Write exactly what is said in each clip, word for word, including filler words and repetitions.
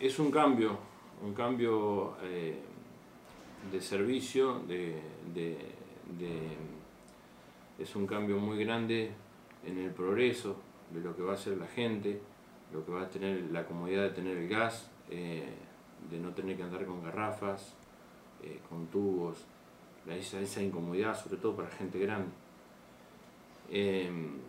es un cambio, un cambio eh, de servicio, de, de, de, es un cambio muy grande en el progreso de lo que va a hacer la gente, lo que va a tener la comodidad de tener el gas, eh, de no tener que andar con garrafas, eh, con tubos, esa, esa incomodidad, sobre todo para gente grande. Eh,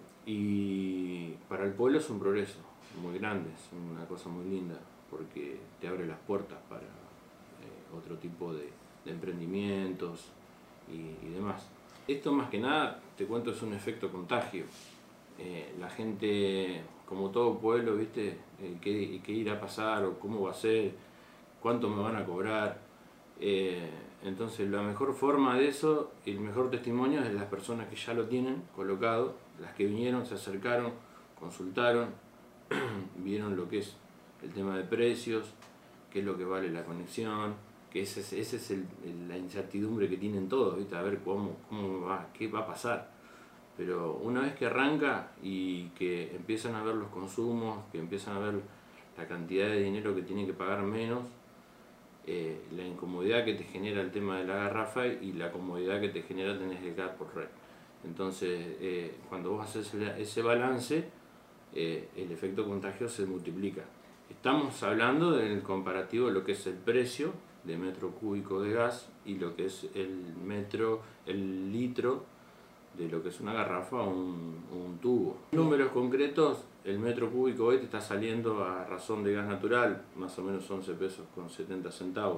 y para el pueblo es un progreso muy grande, es una cosa muy linda, porque te abre las puertas para eh, otro tipo de, de emprendimientos y, y demás. Esto más que nada, te cuento, es un efecto contagio. Eh, la gente, como todo pueblo, ¿viste? Eh, ¿qué, ¿Qué irá a pasar o cómo va a ser? ¿Cuánto me van a cobrar? Eh, entonces la mejor forma de eso, el mejor testimonio es de las personas que ya lo tienen colocado, las que vinieron, se acercaron, consultaron, vieron lo que es el tema de precios, qué es lo que vale la conexión, que esa es, ese es el, el, la incertidumbre que tienen todos, ¿viste? A ver cómo, cómo va, qué va a pasar. Pero una vez que arranca y que empiezan a ver los consumos, que empiezan a ver la cantidad de dinero que tienen que pagar menos, eh, la incomodidad que te genera el tema de la garrafa y la comodidad que te genera tener el gas por red. Entonces, eh, cuando vos haces ese balance, eh, el efecto contagio se multiplica. Estamos hablando del comparativo de lo que es el precio de metro cúbico de gas y lo que es el metro, el litro de lo que es una garrafa o un, un tubo. En números concretos, el metro cúbico hoy te está saliendo a razón de gas natural, más o menos once pesos con setenta centavos.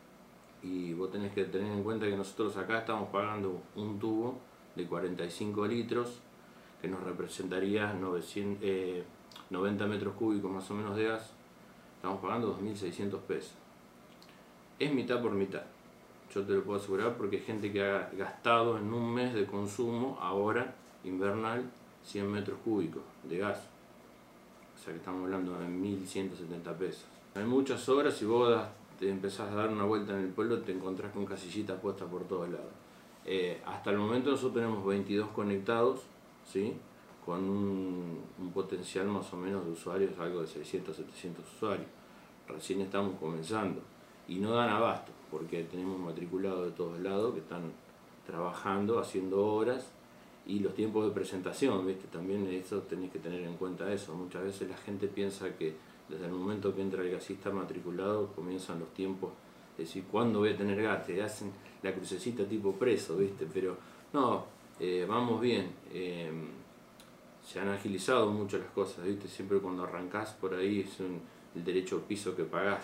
Y vos tenés que tener en cuenta que nosotros acá estamos pagando un tubo de cuarenta y cinco litros, que nos representaría novecientos, eh, noventa metros cúbicos más o menos de gas. Estamos pagando dos mil seiscientos pesos. Es mitad por mitad. Yo te lo puedo asegurar porque hay gente que ha gastado en un mes de consumo, ahora, invernal, cien metros cúbicos de gas. O sea que estamos hablando de mil ciento setenta pesos. Hay muchas horas y vos das, te empezás a dar una vuelta en el pueblo, te encontrás con casillitas puestas por todos lados. Eh, hasta el momento nosotros tenemos veintidós conectados, ¿sí? Con un, un potencial más o menos de usuarios, algo de seiscientos, setecientos usuarios. Recién estamos comenzando y no dan abasto, porque tenemos matriculados de todos lados que están trabajando, haciendo horas, y los tiempos de presentación, ¿viste? También eso tenés que tener en cuenta eso. Muchas veces la gente piensa que desde el momento que entra el gasista matriculado comienzan los tiempos de decir cuándo voy a tener gas, te hacen la crucecita tipo preso, ¿viste? Pero no, eh, vamos bien, eh, se han agilizado mucho las cosas, ¿viste? Siempre cuando arrancás por ahí es un, el derecho piso que pagás.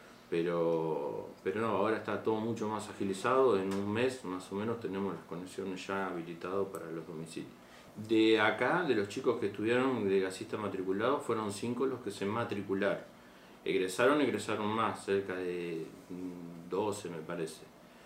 Pero, pero no, ahora está todo mucho más agilizado, en un mes más o menos tenemos las conexiones ya habilitadas para los domicilios. De acá, de los chicos que estudiaron de gasista matriculado, fueron cinco los que se matricularon. Egresaron, egresaron más, cerca de doce me parece,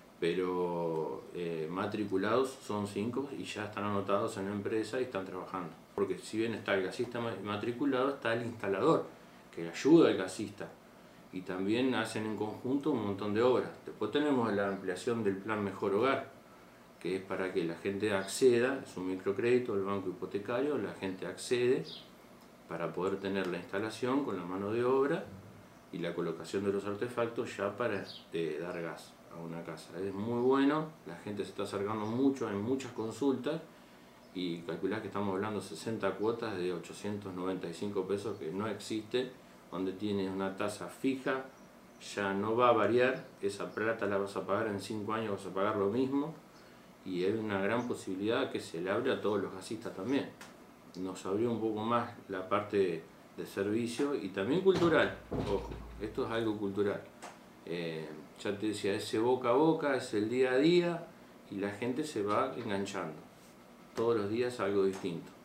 pero eh, matriculados son cinco y ya están anotados en la empresa y están trabajando. Porque si bien está el gasista matriculado, está el instalador, que ayuda al gasista. Y también hacen en conjunto un montón de obras. Después tenemos la ampliación del plan Mejor Hogar, que es para que la gente acceda, es un microcrédito del banco hipotecario, la gente accede para poder tener la instalación con la mano de obra y la colocación de los artefactos ya para eh, dar gas a una casa. Es muy bueno, la gente se está acercando mucho, hay muchas consultas y calculá que estamos hablando de sesenta cuotas de ochocientos noventa y cinco pesos que no existe, donde tienes una tasa fija, ya no va a variar, esa plata la vas a pagar en cinco años, vas a pagar lo mismo, y hay una gran posibilidad que se le abre a todos los gasistas también. Nos abrió un poco más la parte de servicio y también cultural, ojo, esto es algo cultural. Eh, ya te decía, ese boca a boca, es el día a día, y la gente se va enganchando. Todos los días algo distinto.